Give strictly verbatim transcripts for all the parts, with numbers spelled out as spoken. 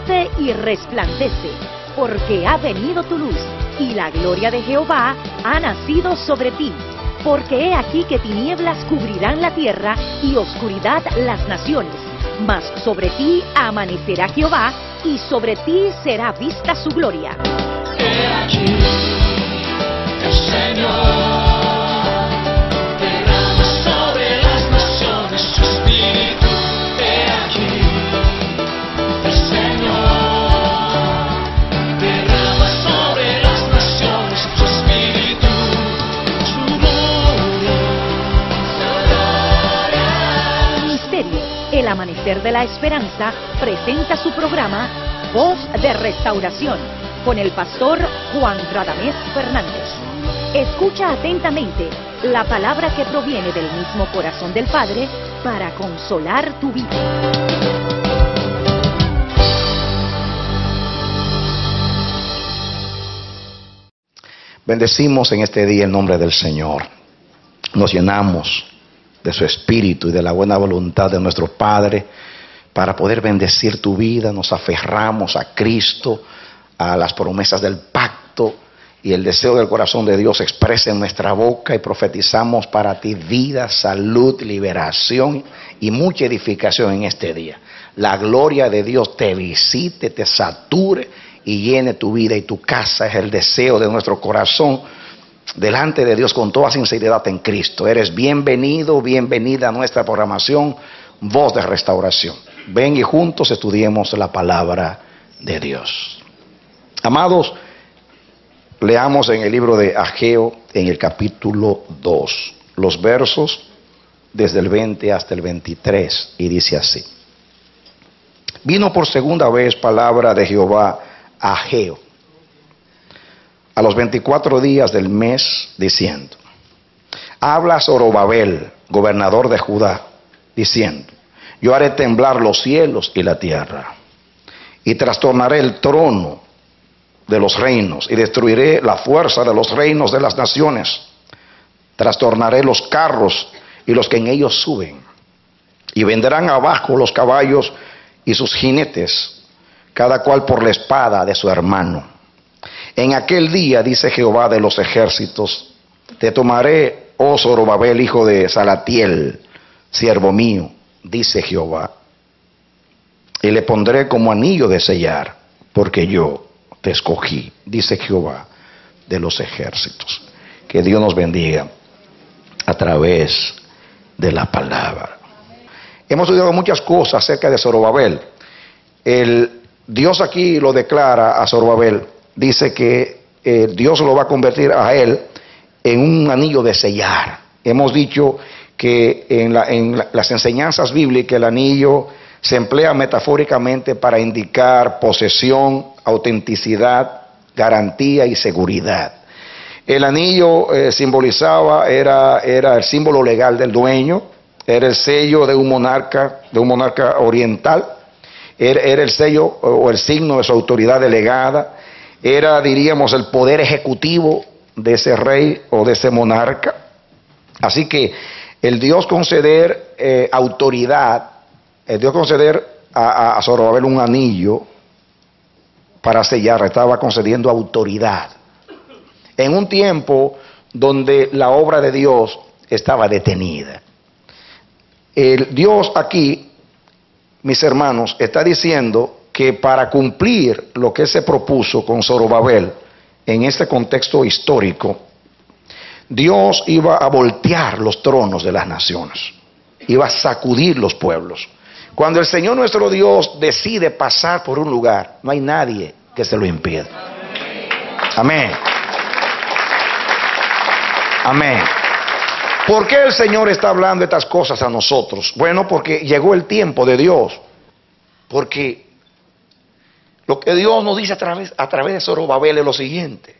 levántate y resplandece, porque ha venido tu luz, y la gloria de Jehová ha nacido sobre ti. Porque he aquí que tinieblas cubrirán la tierra, y oscuridad las naciones. Mas sobre ti amanecerá Jehová, y sobre ti será vista su gloria. He aquí, el Señor derrama sobre las naciones su espíritu. He aquí, el Señor derrama sobre las naciones su espíritu, su gloria, su gloria. Ministerio El Amanecer de la Esperanza presenta su programa Voz de Restauración con el pastor Juan Radamés Fernández. Escucha atentamente la palabra que proviene del mismo corazón del Padre para consolar tu vida. Bendecimos en este día el nombre del Señor. Nos llenamos de su espíritu y de la buena voluntad de nuestro Padre para poder bendecir tu vida. Nos aferramos a Cristo, a las promesas del pacto, y el deseo del corazón de Dios se expresa en nuestra boca, y profetizamos para ti vida, salud, liberación y mucha edificación en este día. La gloria de Dios te visite, te sature y llene tu vida y tu casa. Es el deseo de nuestro corazón delante de Dios con toda sinceridad en Cristo. Eres bienvenido, bienvenida a nuestra programación Voz de Restauración. Ven y juntos estudiemos la palabra de Dios. Amados, leamos en el libro de Ageo, en el capítulo dos, los versos desde el veinte hasta el veintitrés, y dice así: Vino por segunda vez palabra de Jehová a Ageo a los veinticuatro días del mes, diciendo: Habla Zorobabel, gobernador de Judá, diciendo: Yo haré temblar los cielos y la tierra, y trastornaré el trono de los reinos, y destruiré la fuerza de los reinos de las naciones. Trastornaré los carros y los que en ellos suben, y vendrán abajo los caballos y sus jinetes, cada cual por la espada de su hermano. En aquel día, dice Jehová de los ejércitos, te tomaré, oh Zorobabel, hijo de Salatiel, siervo mío, dice Jehová, y le pondré como anillo de sellar, porque yo te escogí, dice Jehová de los ejércitos. Que Dios nos bendiga a través de la palabra. Hemos estudiado muchas cosas acerca de Zorobabel. El Dios aquí lo declara a Zorobabel. Dice que eh, Dios lo va a convertir a él en un anillo de sellar. Hemos dicho que en, la, en la, las enseñanzas bíblicas el anillo se emplea metafóricamente para indicar posesión, autenticidad, garantía y seguridad. El anillo eh, simbolizaba, era, era el símbolo legal del dueño, era el sello de un monarca, de un monarca oriental, era, era el sello o el signo de su autoridad delegada, era, diríamos, el poder ejecutivo de ese rey o de ese monarca. Así que el Dios conceder eh, autoridad, el Dios conceder a, a Zorobabel un anillo para sellar, estaba concediendo autoridad en un tiempo donde la obra de Dios estaba detenida. El Dios aquí, mis hermanos, está diciendo que para cumplir lo que se propuso con Zorobabel en este contexto histórico, Dios iba a voltear los tronos de las naciones, iba a sacudir los pueblos. Cuando el Señor nuestro Dios decide pasar por un lugar, no hay nadie que se lo impida. Amén. Amén. ¿Por qué el Señor está hablando estas cosas a nosotros? Bueno, porque llegó el tiempo de Dios. Porque lo que Dios nos dice a través, a través de Zorobabel es lo siguiente.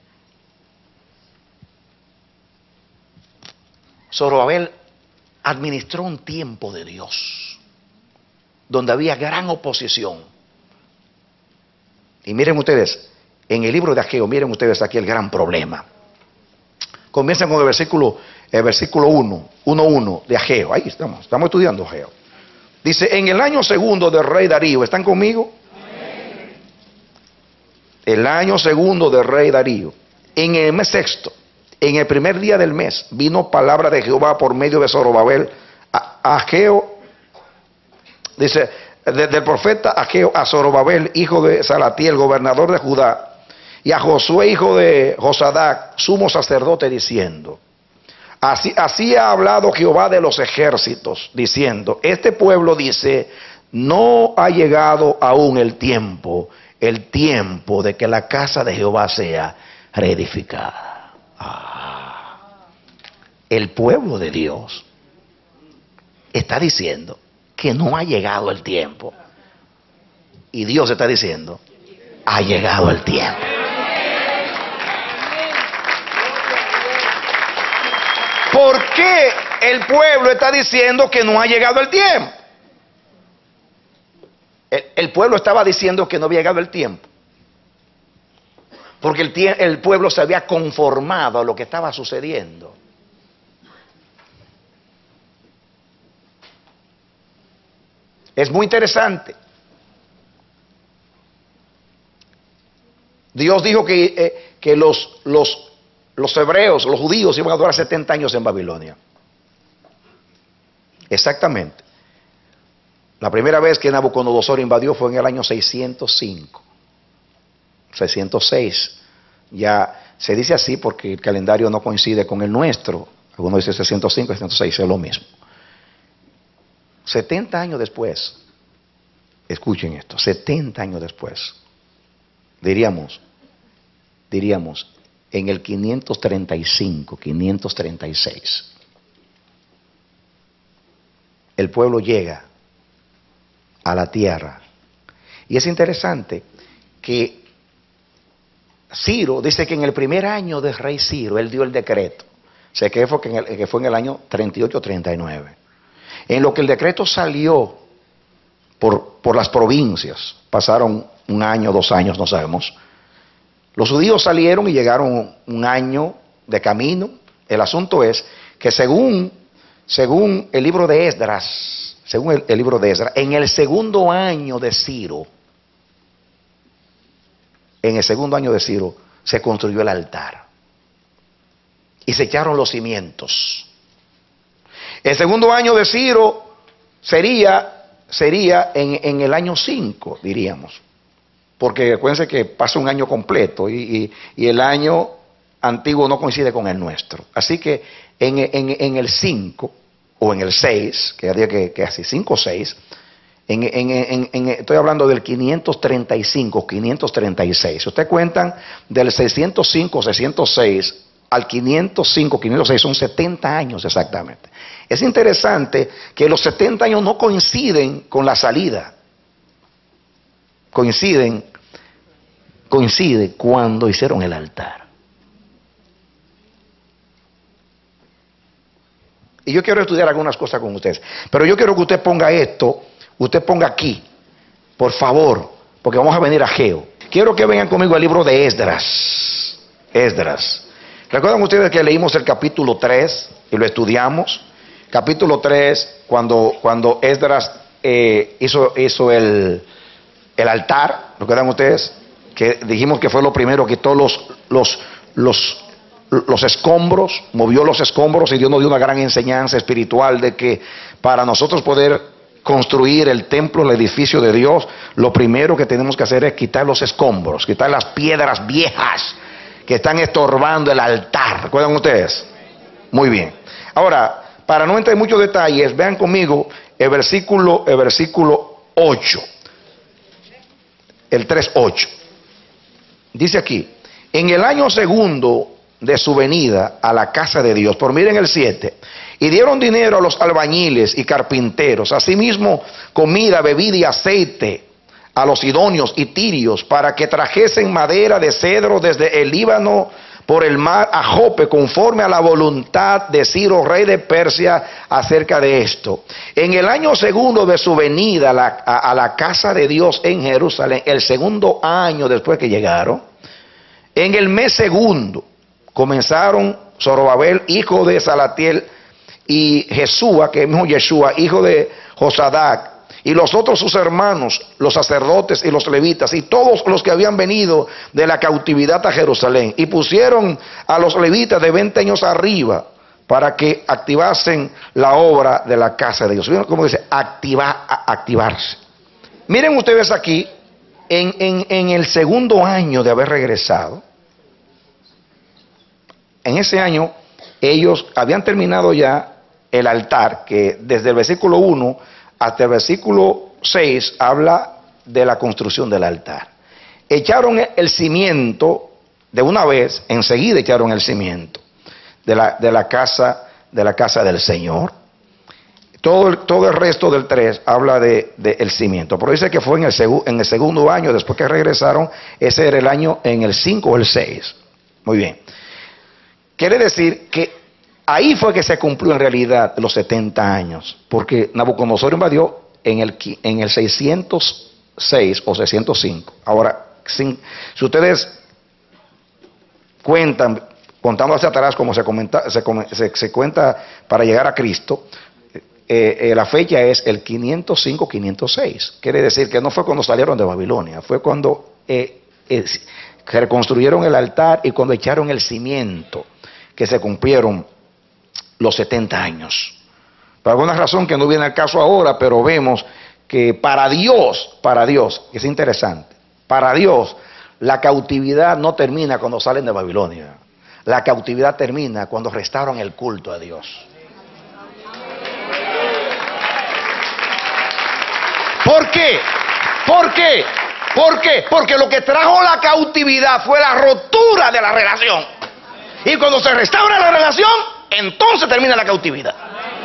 Zorobabel administró un tiempo de Dios, donde había gran oposición. Y miren ustedes, en el libro de Ageo, miren ustedes aquí el gran problema. Comienzan con el versículo, el versículo uno, uno uno de Ageo. Ahí estamos, estamos estudiando Ageo. Dice, en el año segundo del rey Darío, ¿están conmigo? Amén. el año segundo del rey Darío, en el mes sexto, en el primer día del mes, vino palabra de Jehová por medio de Zorobabel, a Ageo, dice, de, del profeta Ageo a Zorobabel, hijo de Salatiel, gobernador de Judá, y a Josué, hijo de Josadac, sumo sacerdote, diciendo, así, así ha hablado Jehová de los ejércitos, diciendo, este pueblo dice, no ha llegado aún el tiempo, el tiempo de que la casa de Jehová sea reedificada. Ah, el pueblo de Dios está diciendo que no ha llegado el tiempo. Y Dios está diciendo, ha llegado el tiempo. ¿Por qué el pueblo está diciendo que no ha llegado el tiempo? El, el pueblo estaba diciendo que no había llegado el tiempo porque el, tie, el pueblo se había conformado a lo que estaba sucediendo. Es muy interesante. Dios dijo que, eh, que los, los, los hebreos, los judíos iban a durar setenta años en Babilonia. Exactamente. La primera vez que Nabucodonosor invadió fue en el año seiscientos cinco. seiscientos seis. Ya se dice así porque el calendario no coincide con el nuestro. Algunos dicen seiscientos cinco, seiscientos seis, es lo mismo. setenta años después, escuchen esto, setenta años después, diríamos, diríamos, en el quinientos treinta y cinco, quinientos treinta y seis, el pueblo llega a la tierra. Y es interesante que Ciro dice que en el primer año del rey Ciro, él dio el decreto. O sea, que fue, que en el, que fue en el año treinta y ocho treinta y nueve. En lo que el decreto salió por, por las provincias, pasaron un año, dos años, no sabemos. Los judíos salieron y llegaron un año de camino. El asunto es que según, según el libro de Esdras, según el, el libro de Esdras, en el segundo año de Ciro, en el segundo año de Ciro, se construyó el altar. Y se echaron los cimientos. El segundo año de Ciro sería, sería en, en el año cinco, diríamos. Porque acuérdense que pasa un año completo y, y, y el año antiguo no coincide con el nuestro. Así que en, en, en el cinco o en el seis, que había que, que así, cinco o seis, en, en, en, en, estoy hablando del quinientos treinta y cinco, quinientos treinta y seis. Si ustedes cuentan del seiscientos cinco, seiscientos seis al quinientos cinco, quinientos seis, son setenta años exactamente. Es interesante que los setenta años no coinciden con la salida. Coinciden, coincide cuando hicieron el altar. Y yo quiero estudiar algunas cosas con ustedes, pero yo quiero que usted ponga esto, usted ponga aquí, por favor, porque vamos a venir a Ageo. Quiero que vengan conmigo al libro de Esdras. Esdras. ¿Recuerdan ustedes que leímos el capítulo tres y lo estudiamos? Capítulo tres, cuando, cuando Esdras eh, hizo, hizo el, el altar, ¿recuerdan ustedes? Que dijimos que fue lo primero, quitó los, los, los, los escombros, movió los escombros y Dios nos dio una gran enseñanza espiritual de que para nosotros poder construir el templo, el edificio de Dios, lo primero que tenemos que hacer es quitar los escombros, quitar las piedras viejas que están estorbando el altar. ¿Recuerdan ustedes? Muy bien. Ahora, para no entrar en muchos detalles, vean conmigo el versículo, el versículo ocho. El tres ocho. Dice aquí, en el año segundo de su venida a la casa de Dios, por miren el siete, y dieron dinero a los albañiles y carpinteros, asimismo comida, bebida y aceite a los sidonios y tirios, para que trajesen madera de cedro desde el Líbano por el mar a Jope, conforme a la voluntad de Ciro, rey de Persia, acerca de esto. En el año segundo de su venida a la, a, a la casa de Dios en Jerusalén, el segundo año después que llegaron, en el mes segundo, comenzaron Zorobabel, hijo de Salatiel, y Jesúa, que es mismo Yeshua, hijo de Josadac, y los otros sus hermanos, los sacerdotes y los levitas, y todos los que habían venido de la cautividad a Jerusalén, y pusieron a los levitas de veinte años arriba para que activasen la obra de la casa de Dios. ¿Vieron cómo dice? Activa, activarse. Miren ustedes aquí, en, en, en el segundo año de haber regresado, en ese año ellos habían terminado ya el altar, que desde el versículo uno hasta el versículo seis habla de la construcción del altar. Echaron el cimiento de una vez, enseguida echaron el cimiento de la, de la casa de la casa del Señor. Todo el, todo el resto del tres habla de, de el cimiento. Pero dice que fue en el, segu, en el segundo año, después que regresaron, ese era el año en el cinco o el seis. Muy bien. Quiere decir que ahí fue que se cumplió en realidad los setenta años, porque Nabucodonosor invadió en el, en el seiscientos seis o seiscientos cinco. Ahora, si, si ustedes cuentan, contando hacia atrás como se, comenta, se, se, se cuenta para llegar a Cristo, eh, eh, la fecha es el quinientos cinco quinientos seis. Quiere decir que no fue cuando salieron de Babilonia, fue cuando eh, eh, reconstruyeron el altar y cuando echaron el cimiento, que se cumplieron los setenta años. Por alguna razón que no viene al caso ahora, pero vemos que para Dios, para Dios, es interesante, para Dios la cautividad no termina cuando salen de Babilonia. La cautividad termina cuando restauran el culto a Dios. ¿Por qué? ¿Por qué? ¿Por qué? Porque lo que trajo la cautividad fue la rotura de la relación. Y cuando se restaura la relación, entonces termina la cautividad.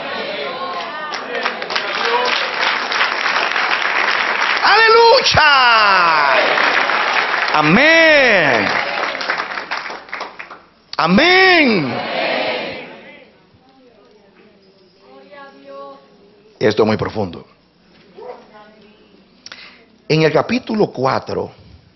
¡Aleluya! Amén. Amén. Esto es muy profundo. En el capítulo cuatro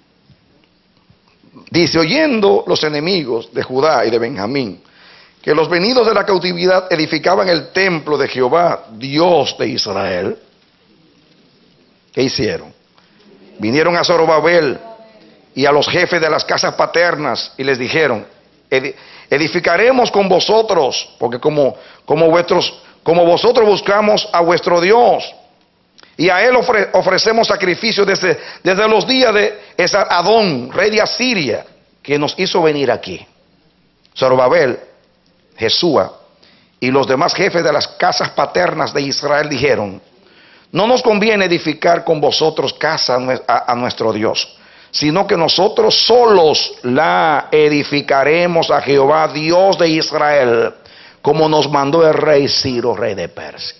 dice: oyendo los enemigos de Judá y de Benjamín que los venidos de la cautividad edificaban el templo de Jehová, Dios de Israel, ¿qué hicieron? Vinieron a Zorobabel y a los jefes de las casas paternas y les dijeron: edificaremos con vosotros, porque como, como, vuestros, como vosotros buscamos a vuestro Dios, y a él ofre, ofrecemos sacrificios desde, desde los días de Esar-Adón, rey de Asiria, que nos hizo venir aquí. Zorobabel, Jesúa y los demás jefes de las casas paternas de Israel dijeron: no nos conviene edificar con vosotros casa a, a nuestro Dios, sino que nosotros solos la edificaremos a Jehová, Dios de Israel, como nos mandó el rey Ciro, rey de Persia.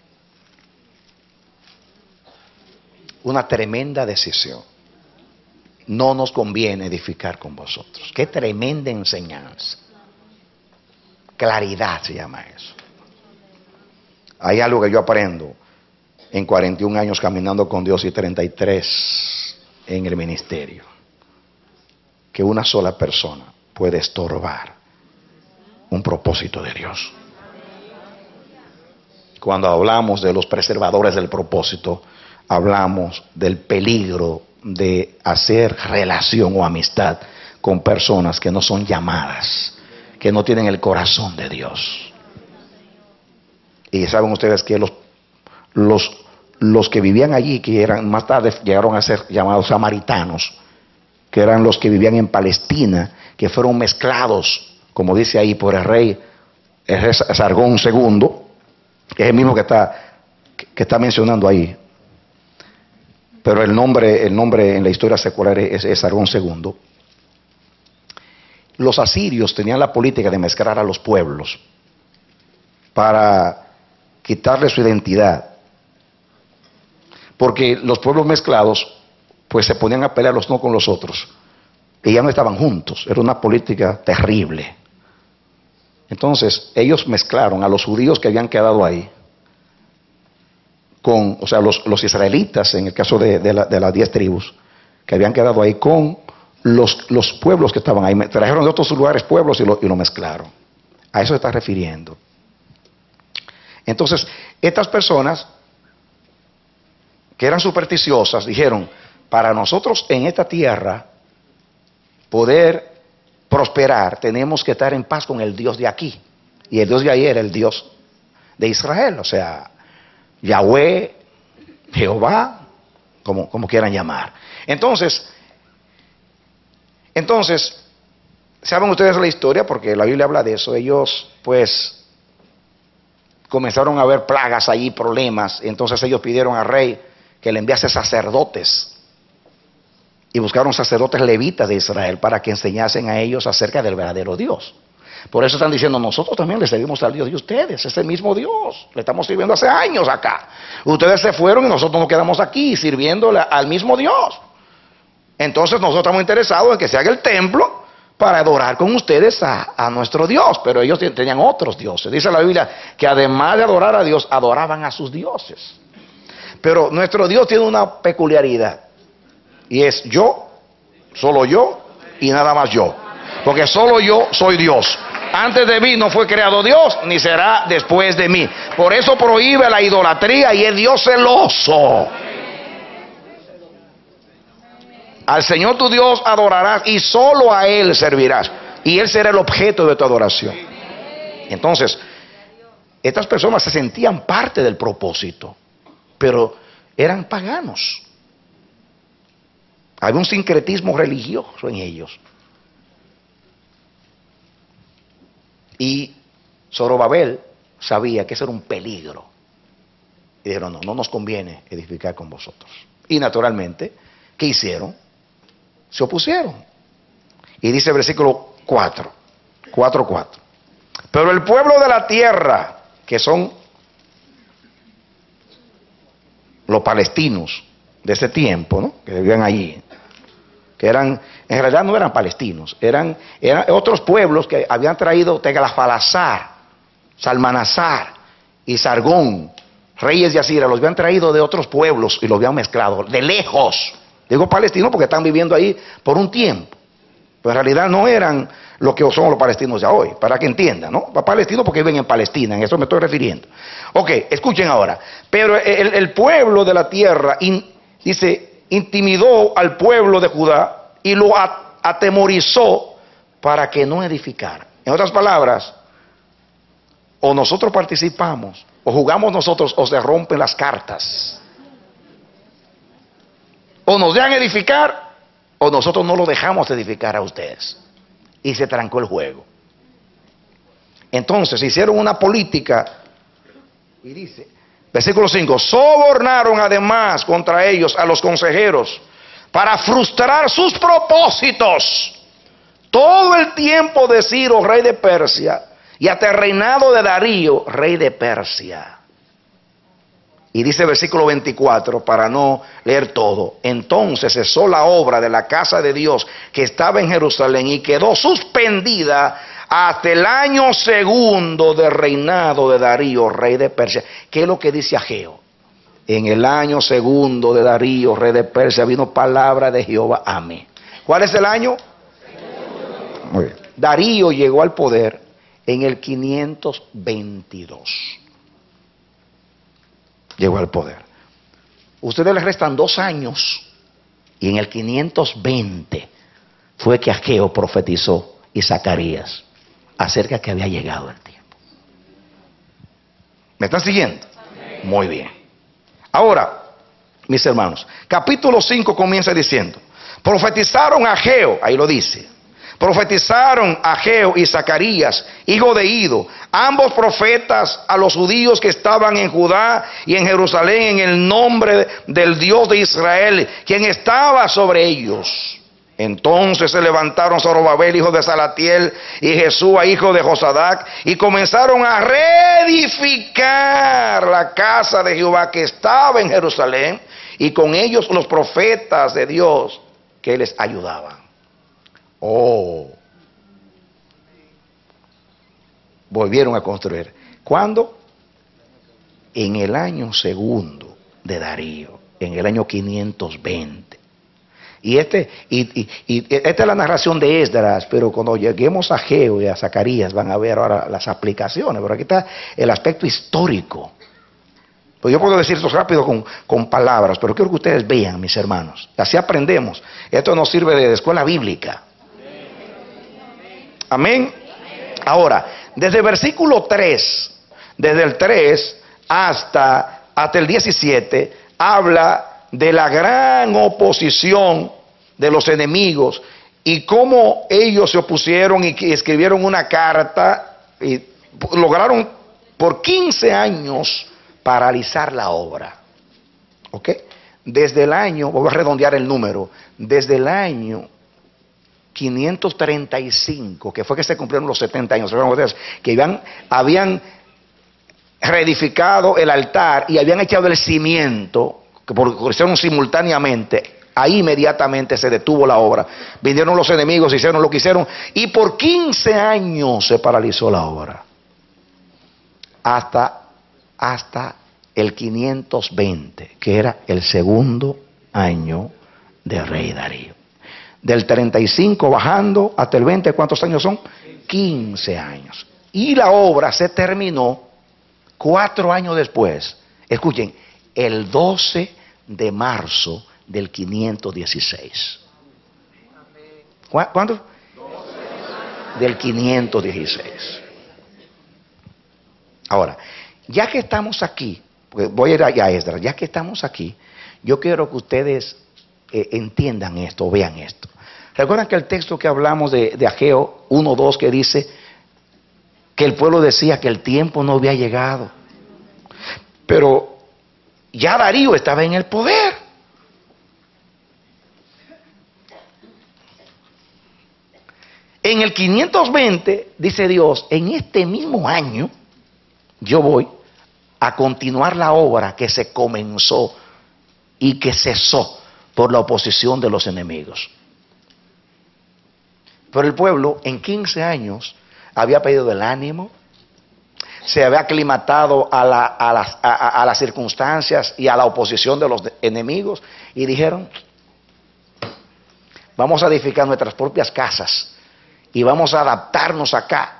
Una tremenda decisión. No nos conviene edificar con vosotros. Qué tremenda enseñanza. Claridad se llama eso. Hay algo que yo aprendo en cuarenta y un años caminando con Dios y treinta y tres en el ministerio, que una sola persona puede estorbar un propósito de Dios. Cuando hablamos de los preservadores del propósito, hablamos del peligro de hacer relación o amistad con personas que no son llamadas, que no tienen el corazón de Dios. Y saben ustedes que los, los, los que vivían allí, que eran más tarde llegaron a ser llamados samaritanos, que eran los que vivían en Palestina, que fueron mezclados, como dice ahí, por el rey Sargón segundo, que es el mismo que está, que está mencionando ahí. Pero el nombre, el nombre en la historia secular es, es Sargón segundo. Los asirios tenían la política de mezclar a los pueblos para quitarle su identidad. Porque los pueblos mezclados pues se ponían a pelear los unos con los otros. Y ya no estaban juntos. Era una política terrible. Entonces ellos mezclaron a los judíos que habían quedado ahí con, o sea, los, los israelitas, en el caso de, de, la, de las diez tribus, que habían quedado ahí con los, los pueblos que estaban ahí. Trajeron de otros lugares pueblos y lo, y lo mezclaron. A eso se está refiriendo. Entonces, estas personas que eran supersticiosas, dijeron, para nosotros en esta tierra poder prosperar, tenemos que estar en paz con el Dios de aquí. Y el Dios de ahí era el Dios de Israel, o sea, Yahweh, Jehová, como, como quieran llamar. Entonces, entonces, saben ustedes la historia, porque la Biblia habla de eso. Ellos, pues, comenzaron a haber plagas allí, problemas. Entonces ellos pidieron al rey que le enviase sacerdotes. Y buscaron sacerdotes levitas de Israel para que enseñasen a ellos acerca del verdadero Dios. Por eso están diciendo, nosotros también le servimos al Dios de ustedes, es el mismo Dios. Le estamos sirviendo hace años acá. Ustedes se fueron y nosotros nos quedamos aquí sirviéndole al mismo Dios. Entonces nosotros estamos interesados en que se haga el templo para adorar con ustedes a, a nuestro Dios. Pero ellos tenían otros dioses. Dice la Biblia que además de adorar a Dios, adoraban a sus dioses. Pero nuestro Dios tiene una peculiaridad. Y es yo, solo yo y nada más yo. Porque solo yo soy Dios. Antes de mí no fue creado Dios, ni será después de mí. Por eso prohíbe la idolatría y es Dios celoso. Al Señor tu Dios adorarás y solo a Él servirás. Y Él será el objeto de tu adoración. Entonces, estas personas se sentían parte del propósito, pero eran paganos. Había un sincretismo religioso en ellos. Y Zorobabel sabía que eso era un peligro. Y dijeron, no, no nos conviene edificar con vosotros. Y naturalmente, ¿qué hicieron? Se opusieron. Y dice el versículo cuatro, cuatro, cuatro. Pero el pueblo de la tierra, que son los palestinos de ese tiempo, ¿no?, que vivían allí, que eran, en realidad no eran palestinos, eran, eran otros pueblos que habían traído Teglafalasar, Salmanasar y Sargón, reyes de Asiria, los habían traído de otros pueblos y los habían mezclado, de lejos. Digo palestinos porque están viviendo ahí por un tiempo, pero en realidad no eran lo que son los palestinos de hoy, para que entiendan, ¿no? Palestinos porque viven en Palestina, en eso me estoy refiriendo. Ok, escuchen ahora. Pero el, el pueblo de la tierra, in, dice, intimidó al pueblo de Judá y lo atemorizó para que no edificara. En otras palabras, o nosotros participamos, o jugamos nosotros, o se rompen las cartas. O nos dejan edificar, o nosotros no lo dejamos edificar a ustedes. Y se trancó el juego. Entonces hicieron una política, y dice, versículo cinco, sobornaron además contra ellos a los consejeros para frustrar sus propósitos. Todo el tiempo de Ciro, rey de Persia, y hasta el reinado de Darío, rey de Persia. Y dice el versículo veinticuatro, para no leer todo, entonces cesó la obra de la casa de Dios que estaba en Jerusalén y quedó suspendida hasta el año segundo del reinado de Darío, rey de Persia. ¿Qué es lo que dice Ageo? En el año segundo de Darío, rey de Persia, vino palabra de Jehová a mí. ¿Cuál es el año? Muy bien. Darío llegó al poder en el quinientos veintidós. Llegó al poder. Ustedes les restan dos años y en el quinientos veinte fue que Ageo profetizó y Zacarías acerca que había llegado el tiempo. ¿Me están siguiendo? Muy bien. Ahora, mis hermanos, capítulo cinco comienza diciendo, profetizaron a Ageo, ahí lo dice, profetizaron a Ageo y Zacarías, hijo de Ido, ambos profetas a los judíos que estaban en Judá y en Jerusalén en el nombre del Dios de Israel, quien estaba sobre ellos. Entonces se levantaron Zorobabel, hijo de Salatiel, y Jesúa, hijo de Josadac, y comenzaron a reedificar la casa de Jehová que estaba en Jerusalén, y con ellos los profetas de Dios que les ayudaban. Oh, volvieron a construir. ¿Cuándo? En el año segundo de Darío, en el año quinientos veinte. Y, este, y, y, y esta es la narración de Esdras, pero cuando lleguemos a Ageo y a Zacarías van a ver ahora las aplicaciones. Pero aquí está el aspecto histórico. Pues yo puedo decir esto rápido con, con palabras, pero quiero que ustedes vean, mis hermanos. Así aprendemos. Esto nos sirve de escuela bíblica. Amén. Ahora, desde el versículo tres, desde el tres hasta, hasta el diecisiete, habla de la gran oposición de los enemigos y cómo ellos se opusieron y que escribieron una carta y lograron por quince años paralizar la obra. ¿Ok? Desde el año, voy a redondear el número, desde el año quinientos treinta y cinco, que fue que se cumplieron los setenta años, que habían, habían reedificado el altar y habían echado el cimiento, que por, hicieron simultáneamente. Ahí inmediatamente se detuvo la obra. Vinieron los enemigos, hicieron lo que hicieron y por quince años se paralizó la obra. Hasta, hasta el quinientos veinte, que era el segundo año del rey Darío. Del treinta y cinco bajando hasta el veinte, ¿cuántos años son? quince años. Y la obra se terminó cuatro años después. Escuchen, el doce de marzo del quinientos dieciséis. ¿Cuándo? Del quinientos dieciséis. Ahora, ya que estamos aquí, pues voy a ir allá a Esdras, ya que estamos aquí, yo quiero que ustedes eh, entiendan esto, vean esto. ¿Recuerdan que el texto que hablamos de, de Ageo uno dos que dice que el pueblo decía que el tiempo no había llegado? Pero ya Darío estaba en el poder. En el quinientos veinte, dice Dios, en este mismo año, yo voy a continuar la obra que se comenzó y que cesó por la oposición de los enemigos. Pero el pueblo en quince años había perdido el ánimo, se había aclimatado a, la, a, las, a, a las circunstancias y a la oposición de los enemigos y dijeron, vamos a edificar nuestras propias casas y vamos a adaptarnos acá.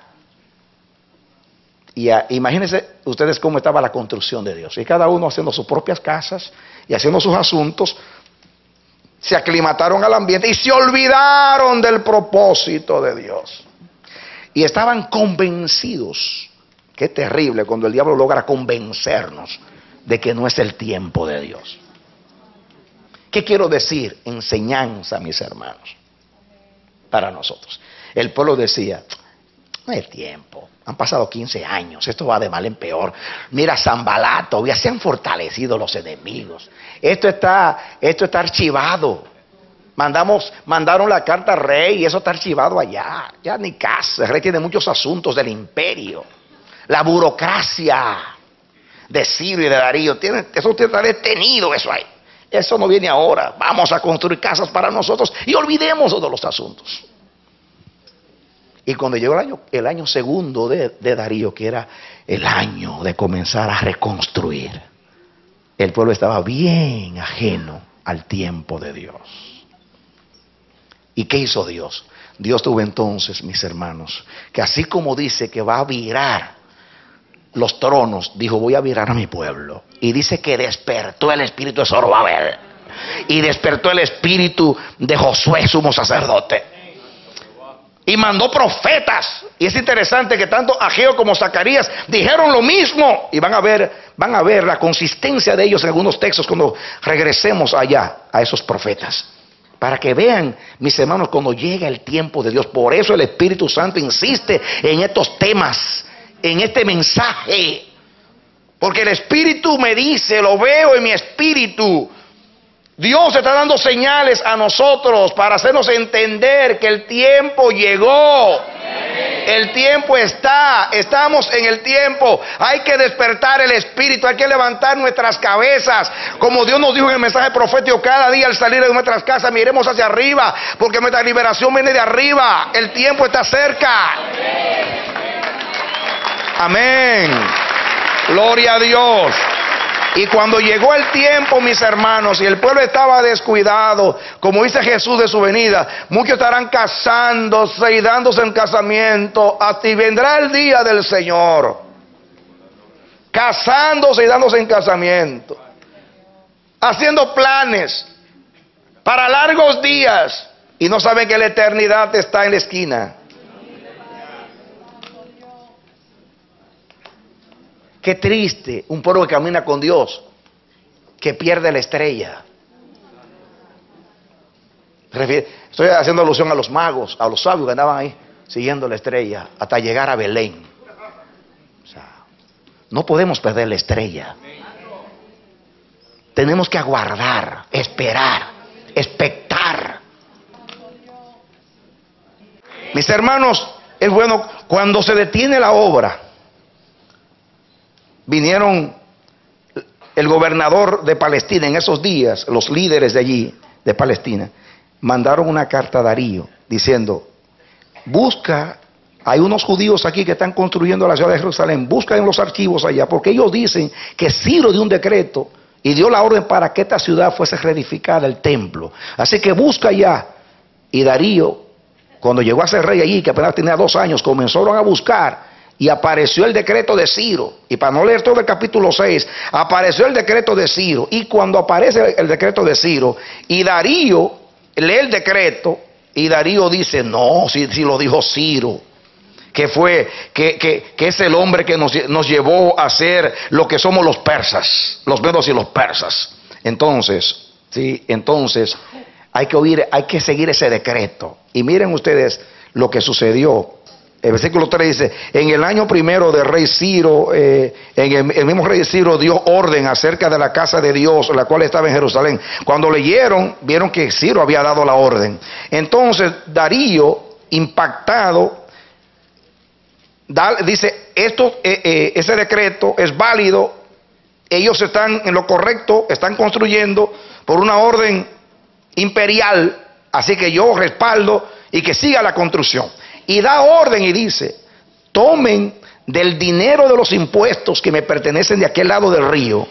Y a, imagínense ustedes cómo estaba la construcción de Dios. Y cada uno haciendo sus propias casas y haciendo sus asuntos, se aclimataron al ambiente y se olvidaron del propósito de Dios. Y estaban convencidos. Qué terrible cuando el diablo logra convencernos de que no es el tiempo de Dios. ¿Qué quiero decir? Enseñanza, mis hermanos, para nosotros. El pueblo decía, no es tiempo, han pasado quince años, esto va de mal en peor. Mira Sanbalat, todavía se han fortalecido los enemigos. Esto está, esto está archivado. Mandamos, mandaron la carta al rey y eso está archivado allá. Ya ni caso, el rey tiene muchos asuntos del imperio. La burocracia de Ciro y de Darío, tiene, eso está detenido, eso ahí. Eso no viene ahora. Vamos a construir casas para nosotros y olvidemos de los asuntos. Y cuando llegó el año, el año segundo de, de Darío, que era el año de comenzar a reconstruir, el pueblo estaba bien ajeno al tiempo de Dios. ¿Y qué hizo Dios? Dios tuvo entonces, mis hermanos, que así como dice que va a virar los tronos, dijo, voy a virar a mi pueblo. Y dice que despertó el espíritu de Zorobabel y despertó el espíritu de Josué, sumo sacerdote. Y mandó profetas. Y es interesante que tanto Ageo como Zacarías dijeron lo mismo. Y van a ver, van a ver la consistencia de ellos en algunos textos cuando regresemos allá a esos profetas. Para que vean, mis hermanos, cuando llega el tiempo de Dios. Por eso el Espíritu Santo insiste en estos temas, en este mensaje. Porque el Espíritu me dice, lo veo en mi espíritu. Dios está dando señales a nosotros para hacernos entender que el tiempo llegó. El tiempo está, estamos en el tiempo. Hay que despertar el espíritu, hay que levantar nuestras cabezas. Como Dios nos dijo en el mensaje profético, cada día al salir de nuestras casas miremos hacia arriba, porque nuestra liberación viene de arriba. El tiempo está cerca. Amén. Gloria a Dios. Y cuando llegó el tiempo, mis hermanos, y el pueblo estaba descuidado, como dice Jesús de su venida, muchos estarán casándose y dándose en casamiento, hasta y vendrá el día del Señor, casándose y dándose en casamiento, haciendo planes para largos días y no saben que la eternidad está en la esquina. Qué triste un pueblo que camina con Dios, que pierde la estrella. Estoy haciendo alusión a los magos, a los sabios que andaban ahí siguiendo la estrella hasta llegar a Belén. O sea, no podemos perder la estrella. Tenemos que aguardar, esperar, expectar. Mis hermanos, es bueno cuando se detiene la obra. Vinieron el gobernador de Palestina en esos días, los líderes de allí, de Palestina, mandaron una carta a Darío diciendo: busca, hay unos judíos aquí que están construyendo la ciudad de Jerusalén, busca en los archivos allá, porque ellos dicen que Ciro dio un decreto y dio la orden para que esta ciudad fuese reedificada, el templo. Así que busca allá. Y Darío, cuando llegó a ser rey allí, que apenas tenía dos años, comenzaron a buscar y apareció el decreto de Ciro. Y para no leer todo el capítulo seis, apareció el decreto de Ciro. Y cuando aparece el decreto de Ciro y Darío lee el decreto, y Darío dice: no, si, si lo dijo Ciro, que fue, que, que, que es el hombre que nos, nos llevó a ser lo que somos los persas, los medos y los persas. Entonces, sí, entonces hay que oír, hay que seguir ese decreto. Y miren ustedes lo que sucedió. El versículo tres dice: en el año primero del rey Ciro, eh, en el, el mismo rey Ciro dio orden acerca de la casa de Dios, la cual estaba en Jerusalén. Cuando leyeron, vieron que Ciro había dado la orden. Entonces Darío, impactado, da, dice: esto, eh, eh, ese decreto es válido, ellos están en lo correcto, están construyendo por una orden imperial, así que yo respaldo y que siga la construcción. Y da orden y dice: tomen del dinero de los impuestos que me pertenecen de aquel lado del río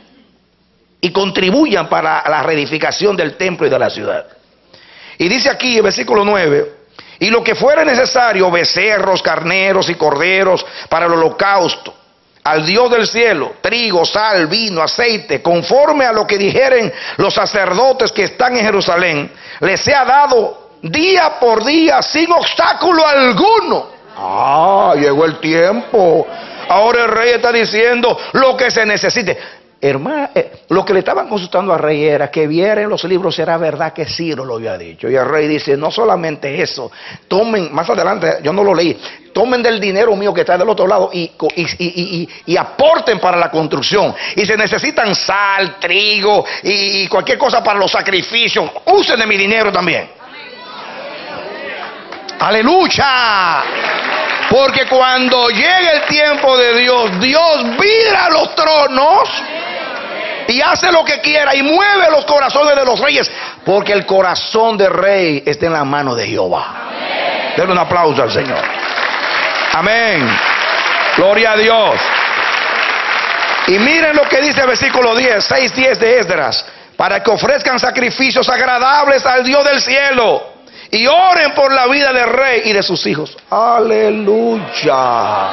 y contribuyan para la reedificación del templo y de la ciudad. Y dice aquí el versículo nueve: y lo que fuera necesario, becerros, carneros y corderos para el holocausto al Dios del cielo, trigo, sal, vino, aceite, conforme a lo que dijeren los sacerdotes que están en Jerusalén, les sea dado día por día sin obstáculo alguno. Ah, llegó el tiempo. Ahora el rey está diciendo lo que se necesite. Hermano, eh, lo que le estaban consultando al rey era que viera en los libros si era verdad que Ciro lo había dicho. Y el rey dice: no solamente eso, tomen, más adelante, yo no lo leí, tomen del dinero mío que está del otro lado y, y, y, y, y aporten para la construcción. Y se necesitan sal, trigo y, y cualquier cosa para los sacrificios, usen de mi dinero también. ¡Aleluya! Porque cuando llegue el tiempo de Dios, Dios vira los tronos y hace lo que quiera y mueve los corazones de los reyes, porque el corazón del rey está en la mano de Jehová. Denle un aplauso al Señor. Amén. Gloria a Dios. Y miren lo que dice el versículo diez, seis diez de Esdras: para que ofrezcan sacrificios agradables al Dios del cielo y oren por la vida del rey y de sus hijos. Aleluya.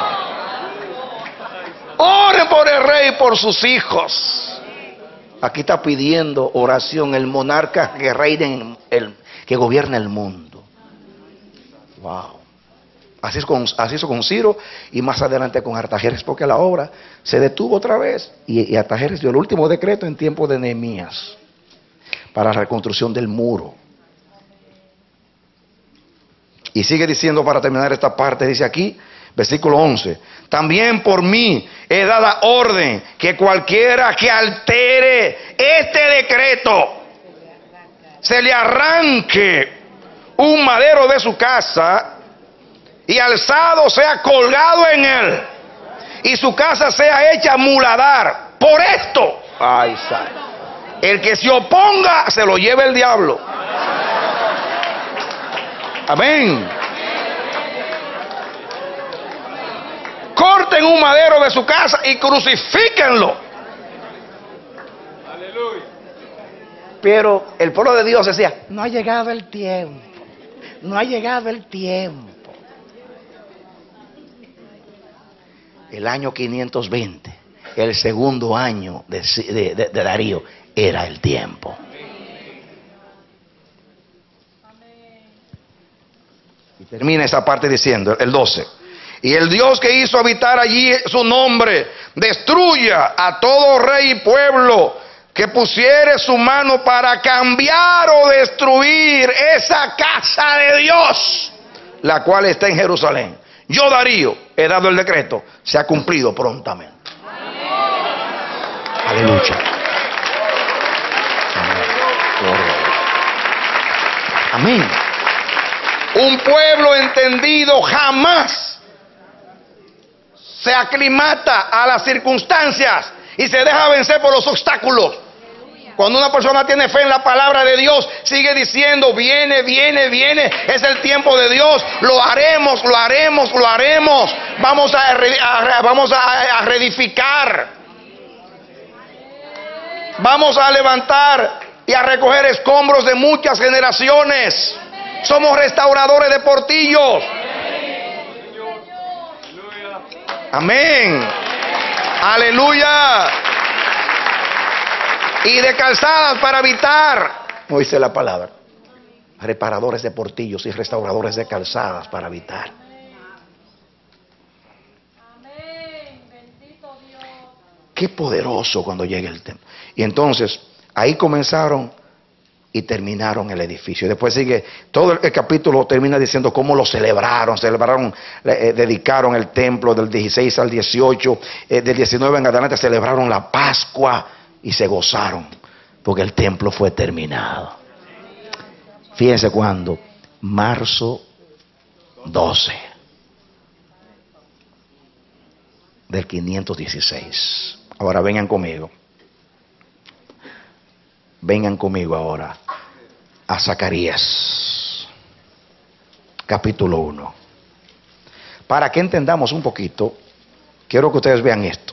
Oren por el rey y por sus hijos. Aquí está pidiendo oración el monarca que reine, el, que gobierna el mundo. Wow. Así es con, así hizo con Ciro y más adelante con Artajerjes, porque la obra se detuvo otra vez y, y Artajerjes dio el último decreto en tiempo de Nehemías para la reconstrucción del muro. Y sigue diciendo, para terminar esta parte, dice aquí, versículo once: también por mí he dado orden que cualquiera que altere este decreto, se le arranque un madero de su casa y alzado sea colgado en él, y su casa sea hecha muladar. Por esto, ay, sabe, el que se oponga se lo lleve el diablo. Amén. Corten un madero de su casa y crucifíquenlo. Aleluya. Pero el pueblo de Dios decía: no ha llegado el tiempo, no ha llegado el tiempo. El año quinientos veinte, el segundo año de, de, de, de Darío era el tiempo. Y termina esa parte diciendo, el doce. Y el Dios que hizo habitar allí su nombre, destruya a todo rey y pueblo que pusiere su mano para cambiar o destruir esa casa de Dios, la cual está en Jerusalén. Yo, Darío, he dado el decreto, se ha cumplido prontamente. Aleluya. Amén. Un pueblo entendido jamás se aclimata a las circunstancias y se deja vencer por los obstáculos. Cuando una persona tiene fe en la palabra de Dios, sigue diciendo, viene, viene, viene, es el tiempo de Dios, lo haremos, lo haremos, lo haremos, vamos a, a, vamos a, a reedificar, vamos a levantar y a recoger escombros de muchas generaciones. Somos restauradores de portillos. Amén. Aleluya. Y de calzadas para habitar. Como dice la palabra. Reparadores de portillos y restauradores de calzadas para habitar. Qué poderoso cuando llegue el tiempo. Y entonces, ahí comenzaron y terminaron el edificio. Después sigue, todo el, el capítulo termina diciendo cómo lo celebraron, celebraron, eh, dedicaron el templo del dieciséis al dieciocho, eh, del diecinueve en adelante celebraron la Pascua y se gozaron, porque el templo fue terminado. Fíjense cuándo, marzo doce del quinientos dieciséis. Ahora vengan conmigo. Vengan conmigo ahora a Zacarías, capítulo uno. Para que entendamos un poquito, quiero que ustedes vean esto.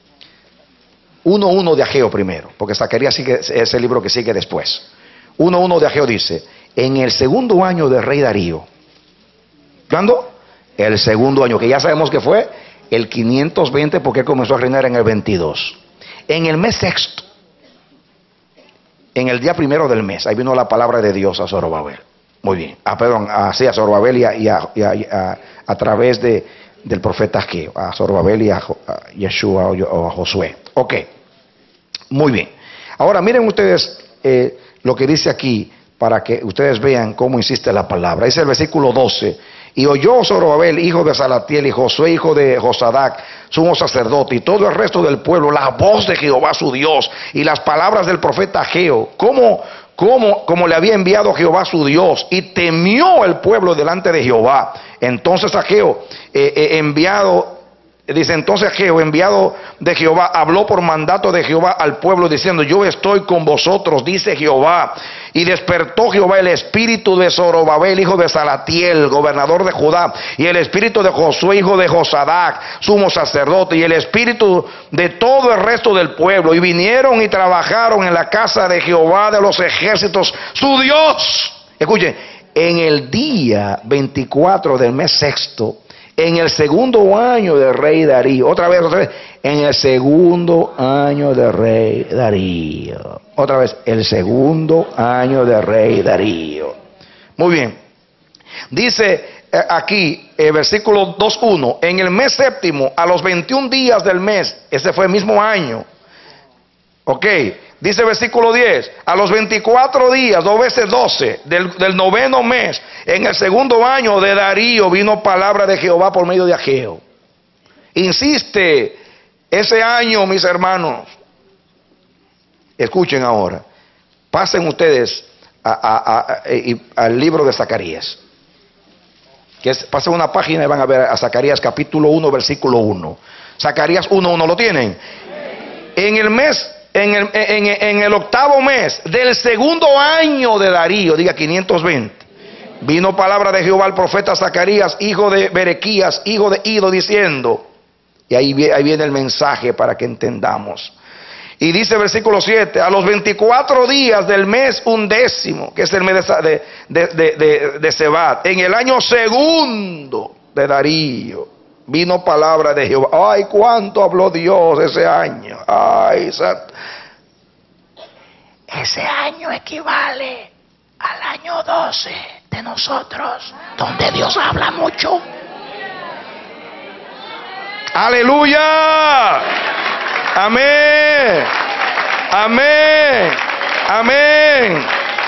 uno uno de Ageo primero, porque Zacarías sigue, es el libro que sigue después. uno uno de Ageo dice, en el segundo año del rey Darío. ¿Cuándo? El segundo año, que ya sabemos que fue el quinientos veinte, porque comenzó a reinar en el veintidós. En el mes sexto, en el día primero del mes, ahí vino la palabra de Dios a Zorobabel. Muy bien. Ah, perdón, así a Zorobabel y a, y a, y a, y a, a través de, del profeta Ageo, a Zorobabel y a, a Yeshua o a Josué. Ok. Muy bien. Ahora miren ustedes eh, lo que dice aquí para que ustedes vean cómo insiste la palabra. Dice el versículo doce. Y oyó Zorobabel, hijo de Salatiel, y Josué, hijo de Josadac, sumo sacerdote, y todo el resto del pueblo, la voz de Jehová su Dios, y las palabras del profeta Ageo, como, como, como le había enviado Jehová su Dios, y temió el pueblo delante de Jehová. Entonces Ageo, eh, eh, enviado, dice entonces Ageo, enviado de Jehová, habló por mandato de Jehová al pueblo, diciendo, yo estoy con vosotros, dice Jehová. Y despertó Jehová el espíritu de Zorobabel, hijo de Salatiel, gobernador de Judá, y el espíritu de Josué, hijo de Josadac, sumo sacerdote, y el espíritu de todo el resto del pueblo, y vinieron y trabajaron en la casa de Jehová de los ejércitos, su Dios. Escuchen, en el día veinticuatro del mes sexto, en el segundo año del rey Darío, otra vez, otra vez, en el segundo año del rey Darío, otra vez, el segundo año del rey Darío. Muy bien, dice eh, aquí, el versículo dos uno, en el mes séptimo, a los veintiún días del mes, ese fue el mismo año, ok. Dice el versículo diez, a los veinticuatro días, dos veces doce, del, del noveno mes, en el segundo año de Darío, vino palabra de Jehová por medio de Ageo. Insiste, ese año, mis hermanos, escuchen ahora, pasen ustedes a, a, a, a, al libro de Zacarías. Que es, pasen una página y van a ver a Zacarías capítulo uno, versículo uno. Zacarías uno uno, ¿lo tienen? En el mes... En el, en, en el octavo mes del segundo año de Darío, diga quinientos veinte, vino palabra de Jehová al profeta Zacarías, hijo de Berequías, hijo de Ido, diciendo, y ahí, ahí viene el mensaje para que entendamos. Y dice el versículo siete, a los veinticuatro días del mes undécimo, que es el mes de, de, de, de, de Sebat, en el año segundo de Darío, vino palabra de Jehová. Ay, cuánto habló Dios ese año. Ay, santo. Ese año equivale al año doce de nosotros, donde Dios habla mucho. Aleluya. Amén. Amén. Amén.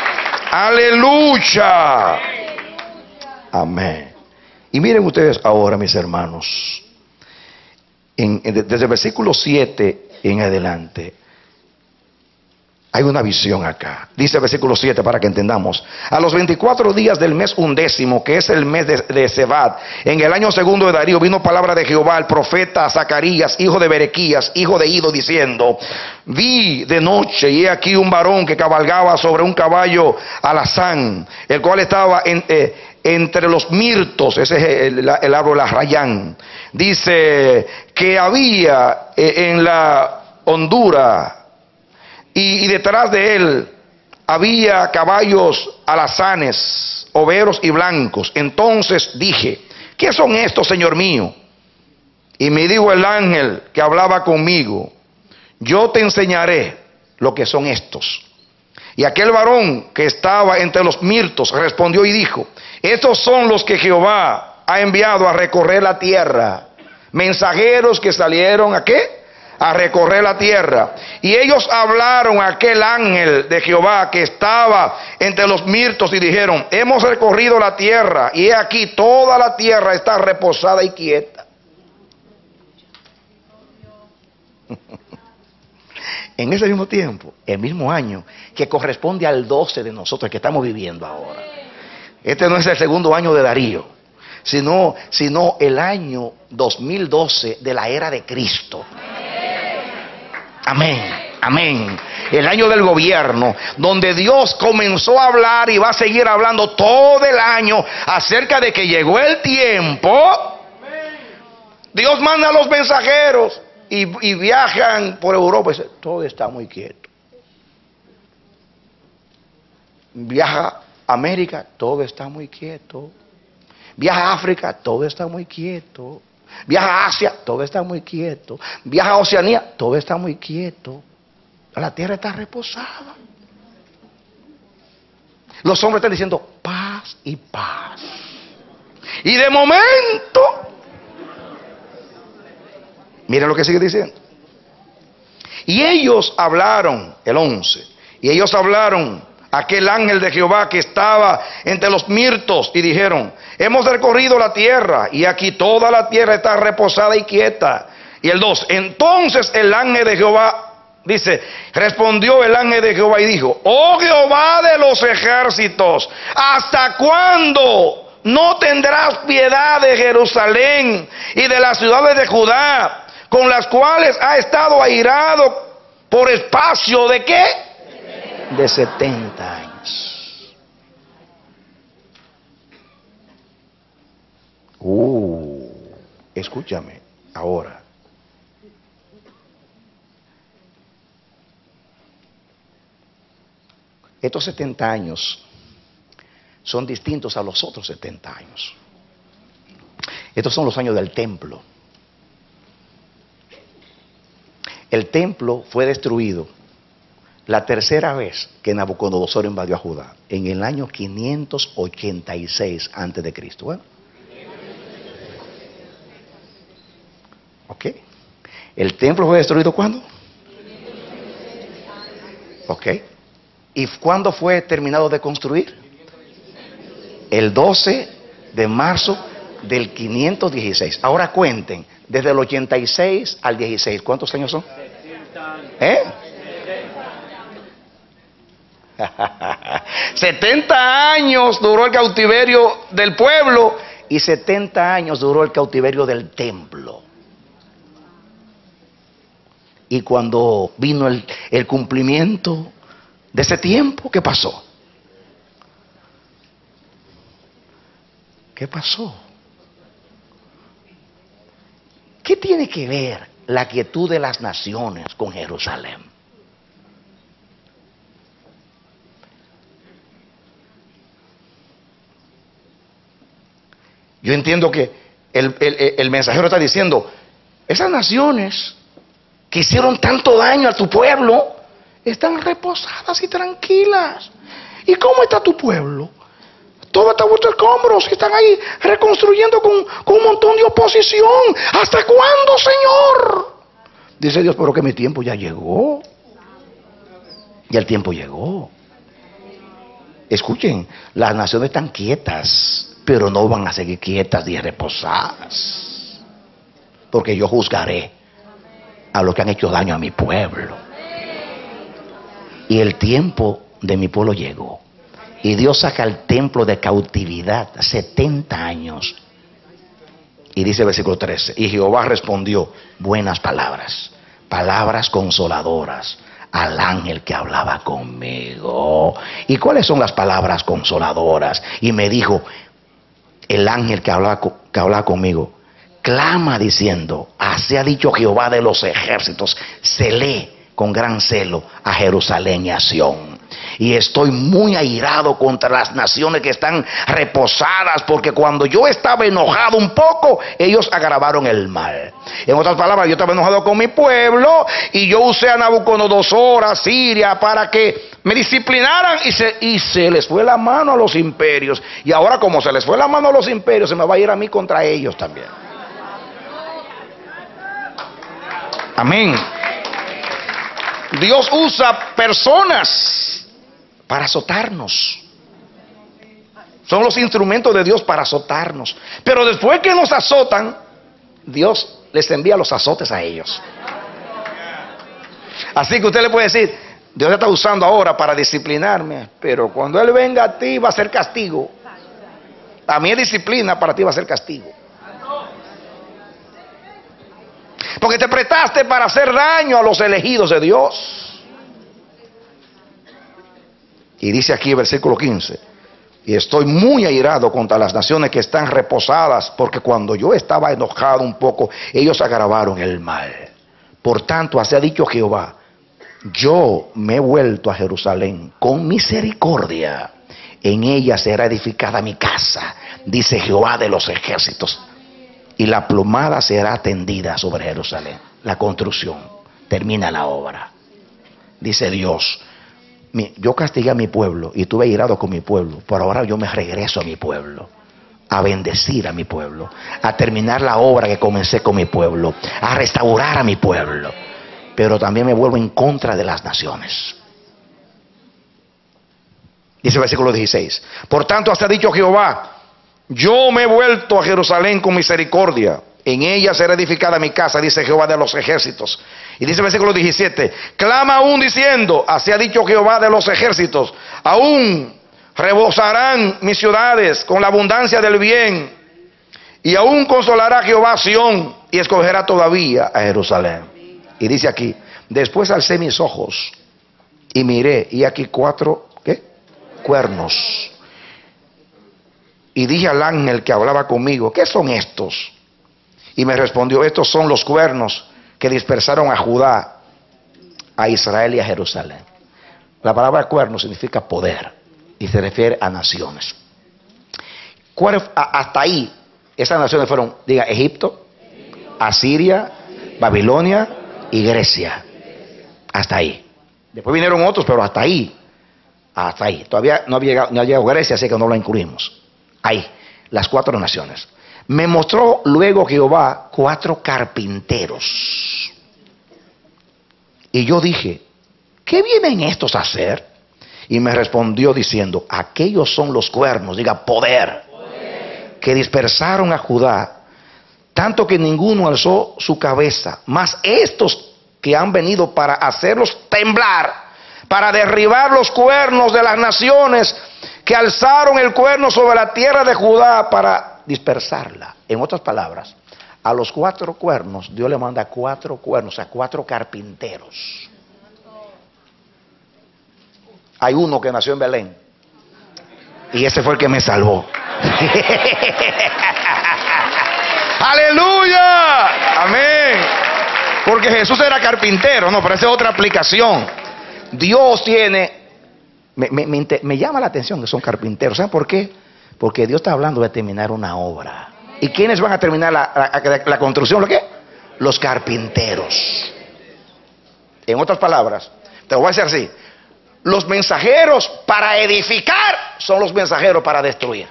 Aleluya. Amén. Y miren ustedes ahora, mis hermanos, en, en, desde el versículo siete en adelante, hay una visión acá. Dice el versículo siete para que entendamos. A los veinticuatro días del mes undécimo, que es el mes de, de Sebat, en el año segundo de Darío, vino palabra de Jehová al profeta Zacarías, hijo de Berequías, hijo de Ido, diciendo: vi de noche, y he aquí un varón que cabalgaba sobre un caballo alazán, el cual estaba en, eh, entre los mirtos, ese es el, el árbol arrayán. Dice que había eh, en la hondura, Y, y detrás de él había caballos alazanes, overos y blancos. Entonces dije: ¿qué son estos, Señor mío? Y me dijo el ángel que hablaba conmigo: yo te enseñaré lo que son estos. Y aquel varón que estaba entre los mirtos respondió y dijo: estos son los que Jehová ha enviado a recorrer la tierra, mensajeros que salieron ¿a qué? A recorrer la tierra. Y ellos hablaron a aquel ángel de Jehová que estaba entre los mirtos y dijeron: hemos recorrido la tierra, y he aquí toda la tierra está reposada y quieta. En ese mismo tiempo, el mismo año que corresponde al doce de nosotros que estamos viviendo ahora. Este no es el segundo año de Darío, sino, sino el año dos mil doce de la era de Cristo. Amén, amén. El año del gobierno, donde Dios comenzó a hablar y va a seguir hablando todo el año acerca de que llegó el tiempo. Dios manda a los mensajeros y, y viajan por Europa y dice: todo está muy quieto. Viaja a América, todo está muy quieto. Viaja a África, todo está muy quieto. Viaja a Asia, todo está muy quieto. Viaja a Oceanía, todo está muy quieto. La tierra está reposada. Los hombres están diciendo paz y paz. Y de momento, miren lo que sigue diciendo. Y ellos hablaron, el once, y ellos hablaron a aquel ángel de Jehová que estaba entre los mirtos y dijeron: hemos recorrido la tierra, y aquí toda la tierra está reposada y quieta. Y el dos, entonces el ángel de Jehová, dice, respondió el ángel de Jehová y dijo: oh Jehová de los ejércitos, ¿hasta cuándo no tendrás piedad de Jerusalén y de las ciudades de Judá, con las cuales ha estado airado por espacio de qué? De setenta años. Uh, escúchame ahora. Estos setenta años son distintos a los otros setenta años. Estos son los años del templo. El templo fue destruido la tercera vez que Nabucodonosor invadió a Judá, en el año quinientos ochenta y seis antes de Cristo. Bueno, ok. ¿El templo fue destruido cuándo? Ok. ¿Y cuándo fue terminado de construir? El doce de marzo del quinientos dieciséis. Ahora cuenten, desde el ochenta y seis al dieciséis, ¿cuántos años son? ¿Eh? setenta años duró el cautiverio del pueblo y setenta años duró el cautiverio del templo. Y cuando vino el, el cumplimiento de ese tiempo, ¿qué pasó? ¿Qué pasó? ¿Qué tiene que ver la quietud de las naciones con Jerusalén? Yo entiendo que el, el, el mensajero está diciendo, esas naciones que hicieron tanto daño a tu pueblo están reposadas y tranquilas. ¿Y cómo está tu pueblo? Todo está vuestros escombros, están ahí reconstruyendo con, con un montón de oposición. ¿Hasta cuándo, Señor? Dice Dios, pero que mi tiempo ya llegó. Ya el tiempo llegó. Escuchen, las naciones están quietas, pero no van a seguir quietas ni reposadas. Porque yo juzgaré a los que han hecho daño a mi pueblo. Y el tiempo de mi pueblo llegó. Y Dios saca el templo de cautividad setenta años. Y dice el versículo trece, y Jehová respondió buenas palabras, palabras consoladoras al ángel que hablaba conmigo. ¿Y cuáles son las palabras consoladoras? Y me dijo el ángel que hablaba, que hablaba conmigo, clama diciendo, así ha dicho Jehová de los ejércitos, celé con gran celo a Jerusalén y a Sión. Y estoy muy airado contra las naciones que están reposadas, porque cuando yo estaba enojado un poco, ellos agravaron el mal. En otras palabras, yo estaba enojado con mi pueblo y yo usé a Nabucodonosor, a Siria, para que me disciplinaran, y se, y se les fue la mano a los imperios. Y ahora, como se les fue la mano a los imperios, se me va a ir a mí contra ellos también. Amén. Dios usa personas para azotarnos. Son los instrumentos de Dios para azotarnos. Pero después que nos azotan, Dios les envía los azotes a ellos. Así que usted le puede decir, Dios está usando ahora para disciplinarme, pero cuando Él venga a ti va a ser castigo. A mí es disciplina, para ti va a ser castigo. Porque te prestaste para hacer daño a los elegidos de Dios. Y dice aquí el versículo quince, y estoy muy airado contra las naciones que están reposadas, porque cuando yo estaba enojado un poco, ellos agravaron el mal. Por tanto, así ha dicho Jehová, yo me he vuelto a Jerusalén con misericordia, en ella será edificada mi casa, dice Jehová de los ejércitos, y la plomada será tendida sobre Jerusalén. La construcción, termina la obra. Dice Dios, yo castigué a mi pueblo y estuve airado con mi pueblo, pero ahora yo me regreso a mi pueblo, a bendecir a mi pueblo, a terminar la obra que comencé con mi pueblo, a restaurar a mi pueblo. Pero también me vuelvo en contra de las naciones. Dice el versículo dieciséis, por tanto así ha dicho Jehová, yo me he vuelto a Jerusalén con misericordia, en ella será edificada mi casa, dice Jehová de los ejércitos. Y dice el versículo diecisiete, clama aún diciendo, así ha dicho Jehová de los ejércitos, aún rebosarán mis ciudades con la abundancia del bien, y aún consolará Jehová a Sión, y escogerá todavía a Jerusalén. Y dice aquí, después alcé mis ojos y miré, y aquí cuatro, ¿qué? Cuernos. Y dije al ángel que hablaba conmigo, ¿qué son estos? Y me respondió, estos son los cuernos que dispersaron a Judá, a Israel y a Jerusalén. La palabra cuerno significa poder y se refiere a naciones. Hasta ahí, esas naciones fueron, diga, Egipto, Asiria, Babilonia y Grecia. Hasta ahí. Después vinieron otros, pero hasta ahí. Hasta ahí. Todavía no había llegado, no había llegado Grecia, así que no la incluimos. Ahí, las cuatro naciones. Me mostró luego Jehová cuatro carpinteros. Y yo dije, ¿qué vienen estos a hacer? Y me respondió diciendo, aquellos son los cuernos, diga poder, poder, que dispersaron a Judá, tanto que ninguno alzó su cabeza. Mas estos que han venido para hacerlos temblar, para derribar los cuernos de las naciones, que alzaron el cuerno sobre la tierra de Judá para dispersarla. En otras palabras, a los cuatro cuernos, Dios le manda cuatro cuernos, a cuatro carpinteros. Hay uno que nació en Belén, y ese fue el que me salvó. ¡Aleluya! Amén. Porque Jesús era carpintero, no, pero esa es otra aplicación. Dios tiene... Me, me, me, me llama la atención que son carpinteros. ¿Saben por qué? Porque Dios está hablando de terminar una obra. ¿Y quiénes van a terminar la, la, la construcción? ¿Lo qué? Los carpinteros. En otras palabras, te lo voy a decir así: los mensajeros para edificar son los mensajeros para destruir.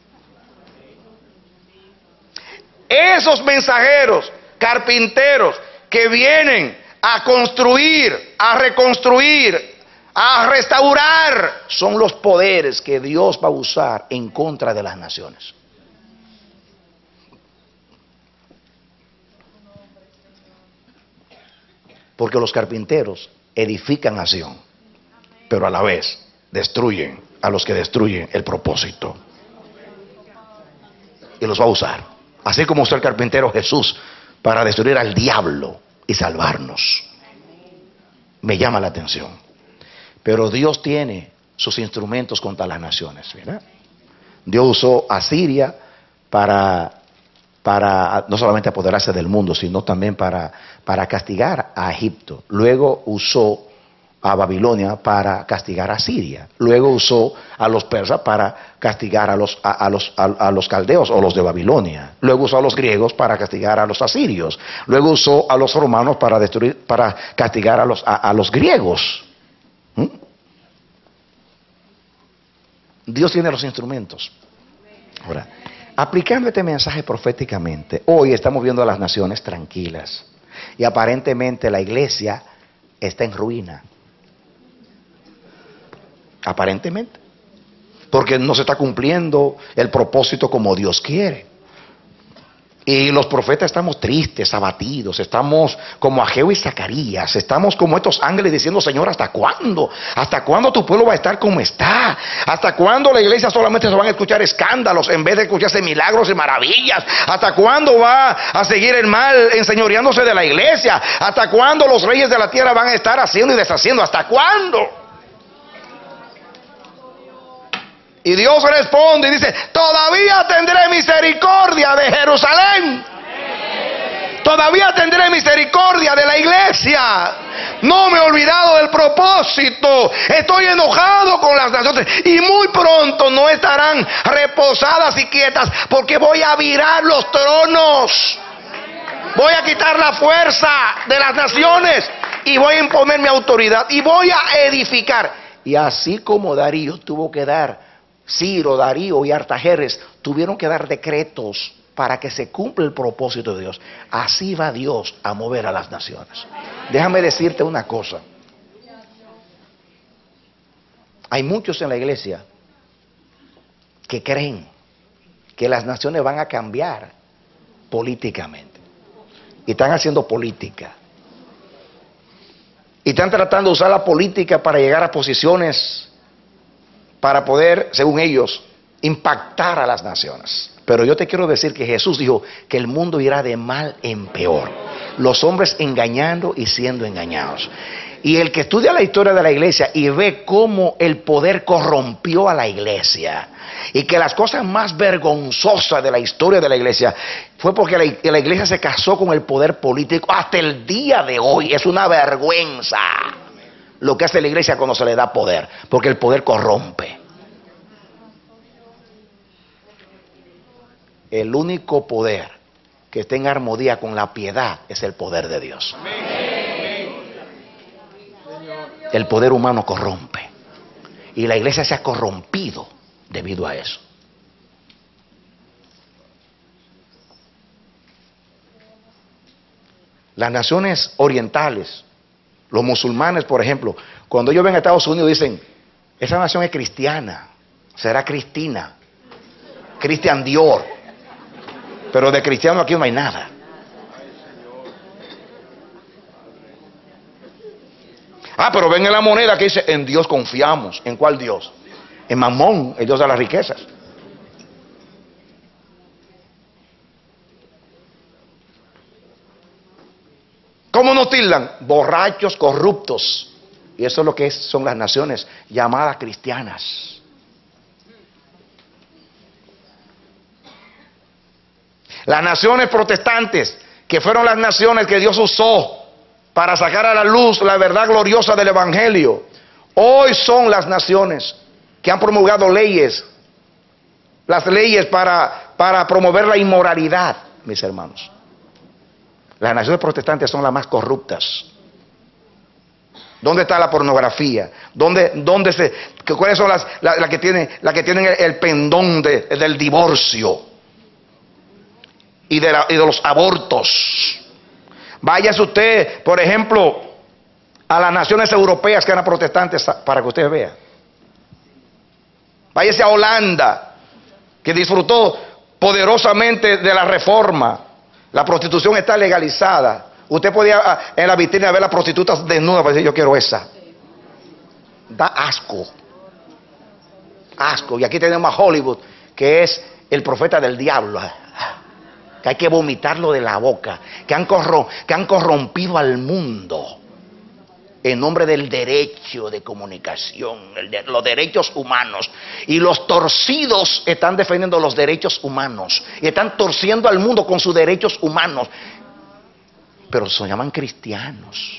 Esos mensajeros, carpinteros, que vienen a construir, a reconstruir, a restaurar, son los poderes que Dios va a usar en contra de las naciones. Porque los carpinteros edifican nación, pero a la vez destruyen a los que destruyen el propósito. Y los va a usar, así como usó el carpintero Jesús para destruir al diablo y salvarnos. Me llama la atención. Pero Dios tiene sus instrumentos contra las naciones, ¿verdad? Dios usó a Siria para, para no solamente apoderarse del mundo, sino también para, para castigar a Egipto. Luego usó a Babilonia para castigar a Siria. Luego usó a los persas para castigar a los, a, a los, a, a los caldeos o los de Babilonia. Luego usó a los griegos para castigar a los asirios. Luego usó a los romanos para destruir, para castigar a los, a, a los griegos. ¿Mm? Dios tiene los instrumentos. Ahora, aplicando este mensaje proféticamente, hoy estamos viendo a las naciones tranquilas y aparentemente la iglesia está en ruina. Aparentemente, porque no se está cumpliendo el propósito como Dios quiere. Y los profetas estamos tristes, abatidos, estamos como Ageo y Zacarías, estamos como estos ángeles diciendo: Señor, ¿hasta cuándo? ¿Hasta cuándo tu pueblo va a estar como está? ¿Hasta cuándo la iglesia solamente se van a escuchar escándalos en vez de escucharse milagros y maravillas? ¿Hasta cuándo va a seguir el mal enseñoreándose de la iglesia? ¿Hasta cuándo los reyes de la tierra van a estar haciendo y deshaciendo? ¿Hasta cuándo? Y Dios responde y dice: todavía tendré misericordia de Jerusalén. Todavía tendré misericordia de la iglesia. No me he olvidado del propósito. Estoy enojado con las naciones y muy pronto no estarán reposadas y quietas, porque voy a virar los tronos. Voy a quitar la fuerza de las naciones y voy a imponer mi autoridad y voy a edificar. Y así como Darío tuvo que dar, Ciro, Darío y Artajerjes tuvieron que dar decretos para que se cumpla el propósito de Dios. Así va Dios a mover a las naciones. Déjame decirte una cosa. Hay muchos en la iglesia que creen que las naciones van a cambiar políticamente. Y están haciendo política. Y están tratando de usar la política para llegar a posiciones, para poder, según ellos, impactar a las naciones. Pero yo te quiero decir que Jesús dijo que el mundo irá de mal en peor. Los hombres engañando y siendo engañados. Y el que estudia la historia de la iglesia y ve cómo el poder corrompió a la iglesia, y que las cosas más vergonzosas de la historia de la iglesia fue porque la, la iglesia se casó con el poder político. Hasta el día de hoy es una vergüenza lo que hace la iglesia cuando se le da poder, porque el poder corrompe. El único poder que está en armonía con la piedad es el poder de Dios. El poder humano corrompe y la iglesia se ha corrompido debido a eso. Las naciones orientales, los musulmanes, por ejemplo, cuando ellos ven a Estados Unidos dicen: esa nación es cristiana, será Cristina, Christian Dior, pero de cristiano aquí no hay nada. Ah, pero ven en la moneda que dice: en Dios confiamos. ¿En cuál Dios? En Mamón, el Dios de las riquezas. ¿Cómo nos tildan? Borrachos, corruptos. Y eso es lo que es, son las naciones llamadas cristianas. Las naciones protestantes, que fueron las naciones que Dios usó para sacar a la luz la verdad gloriosa del Evangelio, hoy son las naciones que han promulgado leyes, las leyes para para promover la inmoralidad, mis hermanos. Las naciones protestantes son las más corruptas. ¿Dónde está la pornografía? ¿Dónde, dónde se, que, ¿Cuáles son las, las, las que tienen, las que tienen el, el pendón de, del divorcio y de, la, y de los abortos? Váyase usted, por ejemplo, a las naciones europeas que eran protestantes para que usted vea. Váyase a Holanda, que disfrutó poderosamente de la reforma. La prostitución está legalizada. Usted podía en la vitrina ver las prostitutas desnudas para decir, yo quiero esa. Da asco. Asco. Y aquí tenemos a Hollywood, que es el profeta del diablo, que hay que vomitarlo de la boca, que han, corrom que han corrompido al mundo en nombre del derecho de comunicación, el de, los derechos humanos. Y los torcidos están defendiendo los derechos humanos y están torciendo al mundo con sus derechos humanos, pero se llaman cristianos.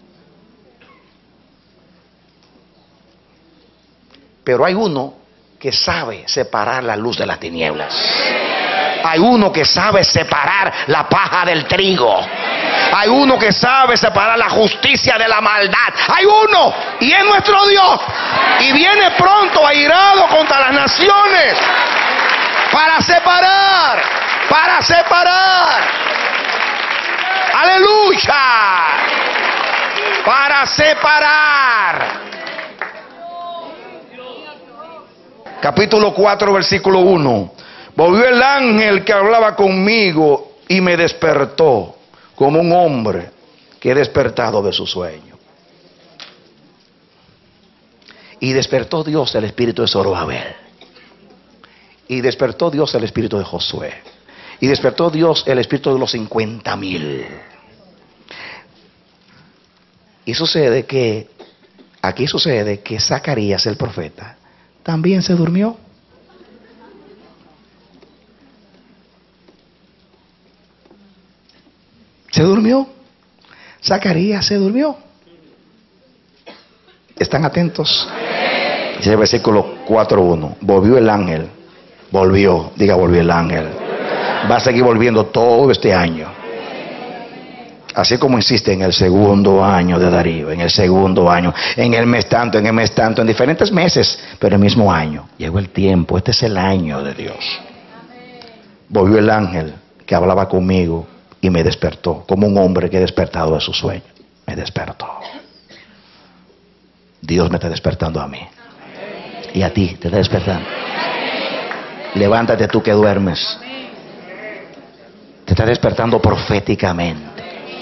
Pero hay uno que sabe separar la luz de las tinieblas. Hay uno que sabe separar la paja del trigo. Hay uno que sabe separar la justicia de la maldad. Hay uno, y es nuestro Dios. Y viene pronto airado contra las naciones para separar, para separar. Aleluya. Para separar. Capítulo cuatro, versículo uno. Volvió el ángel que hablaba conmigo y me despertó como un hombre que he despertado de su sueño. Y despertó Dios el espíritu de Zorobabel. Y despertó Dios el espíritu de Josué. Y despertó Dios el espíritu de los cincuenta mil. Y sucede que, aquí sucede que Zacarías el profeta también se durmió. Se durmió. Zacarías se durmió. ¿Están atentos? Dice el versículo cuatro uno. Volvió el ángel. Volvió. Diga, volvió el ángel. Va a seguir volviendo todo este año. Así como insiste en el segundo año de Darío, en el segundo año, en el mes tanto, en el mes tanto, en diferentes meses, pero el mismo año. Llegó el tiempo, este es el año de Dios. Volvió el ángel que hablaba conmigo y me despertó, como un hombre que ha despertado de su sueño. Me despertó. Dios me está despertando a mí. Y a ti te está despertando. Levántate tú que duermes. Te está despertando proféticamente.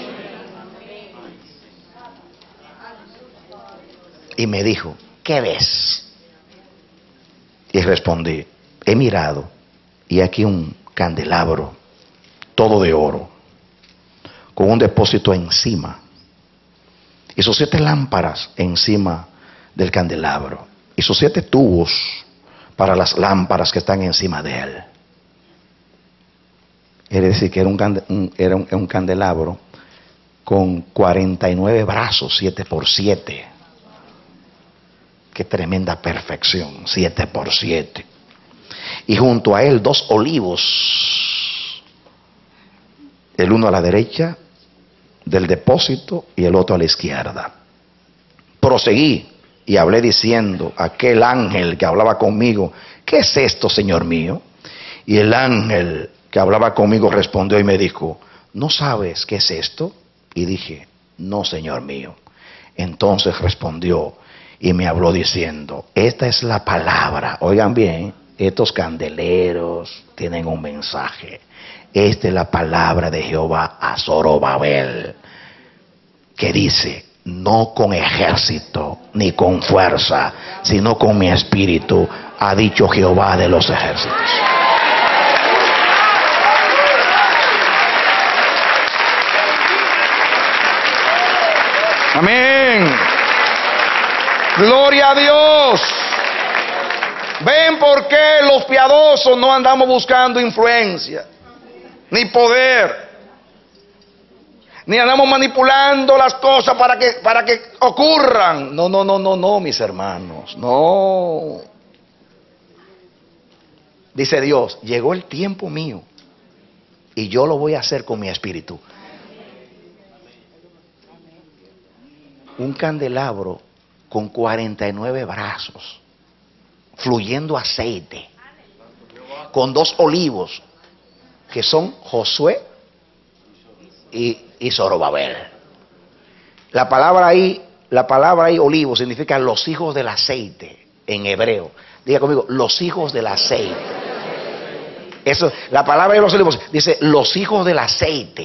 Y me dijo, ¿qué ves? Y respondí, he mirado y aquí un candelabro, todo de oro, con un depósito encima, y sus siete lámparas encima del candelabro, y sus siete tubos para las lámparas que están encima de él. Quiere decir que era un, cande, un, era un, un candelabro con cuarenta y nueve brazos, siete por siete. Qué tremenda perfección, siete por siete. Y junto a él dos olivos, el uno a la derecha del depósito y el otro a la izquierda. Proseguí y hablé diciendo a aquel ángel que hablaba conmigo, ¿qué es esto, Señor mío? Y el ángel que hablaba conmigo respondió y me dijo, ¿no sabes qué es esto? Y dije, no, Señor mío. Entonces respondió y me habló diciendo, esta es la palabra. Oigan bien, estos candeleros tienen un mensaje. Esta es la palabra de Jehová a Zorobabel, que dice, no con ejército ni con fuerza, sino con mi espíritu, ha dicho Jehová de los ejércitos. Amén. Gloria a Dios. Ven por qué los piadosos no andamos buscando influencia, ni poder, ni andamos manipulando las cosas para que, para que ocurran. No, no, no, no, no, mis hermanos, no. Dice Dios, llegó el tiempo mío y yo lo voy a hacer con mi espíritu. Un candelabro con cuarenta y nueve brazos, fluyendo aceite, con dos olivos, que son Josué y, y Zorobabel. La palabra ahí, la palabra ahí, olivo, significa los hijos del aceite, en hebreo. Diga conmigo, los hijos del aceite. Eso, la palabra de los olivos dice los hijos del aceite.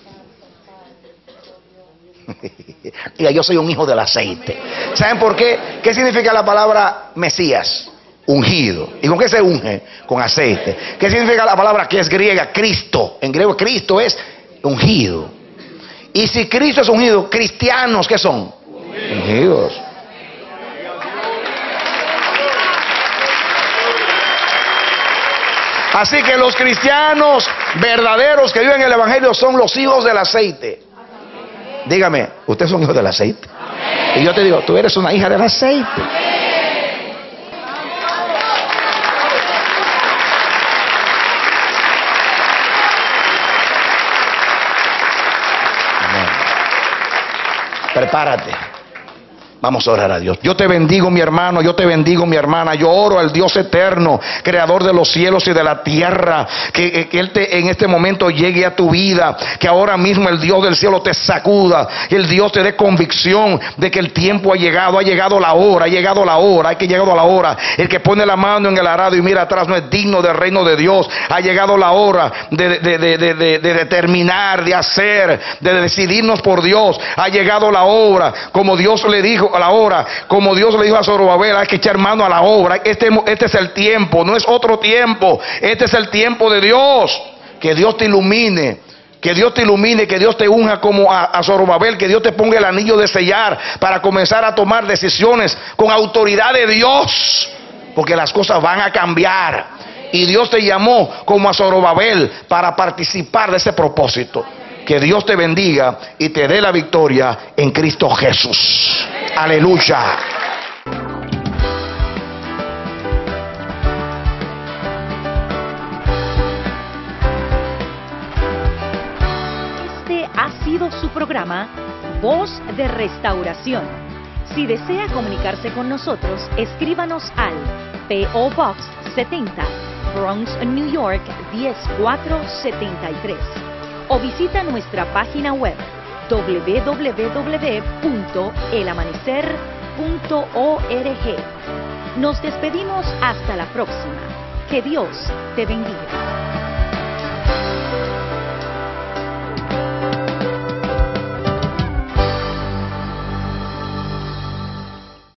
Diga, yo soy un hijo del aceite. ¿Saben por qué? ¿Qué significa la palabra Mesías? Ungido. ¿Y con qué se unge? Con aceite. ¿Qué significa la palabra que es griega? Cristo. En griego Cristo es ungido. Y si Cristo es ungido, cristianos, ¿qué son? Ungidos. Así que los cristianos verdaderos que viven el evangelio son los hijos del aceite. Dígame, ¿ustedes son hijos del aceite? Y yo te digo, tú eres una hija del aceite. Amén. Prepárate. Vamos a orar a Dios. Yo te bendigo, mi hermano, yo te bendigo, mi hermana. Yo oro al Dios eterno, creador de los cielos y de la tierra, que, que Él te, en este momento llegue a tu vida, que ahora mismo el Dios del cielo te sacuda, que el Dios te dé convicción de que el tiempo ha llegado, ha llegado la hora, ha llegado la hora, hay que llegado la hora. El que pone la mano en el arado y mira atrás no es digno del reino de Dios. Ha llegado la hora de, de, de, de, de, de determinar, de hacer, de decidirnos por Dios. Ha llegado la hora, como Dios le dijo a la hora, como Dios le dijo a Zorobabel, hay que echar mano a la obra. Este, este es el tiempo, no es otro tiempo. Este es el tiempo de Dios. Que Dios te ilumine, que Dios te ilumine, que Dios te unja como a, a Zorobabel, que Dios te ponga el anillo de sellar para comenzar a tomar decisiones con autoridad de Dios, porque las cosas van a cambiar. Y Dios te llamó como a Zorobabel para participar de ese propósito. Que Dios te bendiga y te dé la victoria en Cristo Jesús. Aleluya. Este ha sido su programa Voz de Restauración. Si desea comunicarse con nosotros, escríbanos al P O Box setenta, Bronx, New York diez cuatro setenta y tres. O visita nuestra página web doble u doble u doble u punto el amanecer punto org. Nos despedimos hasta la próxima. Que Dios te bendiga.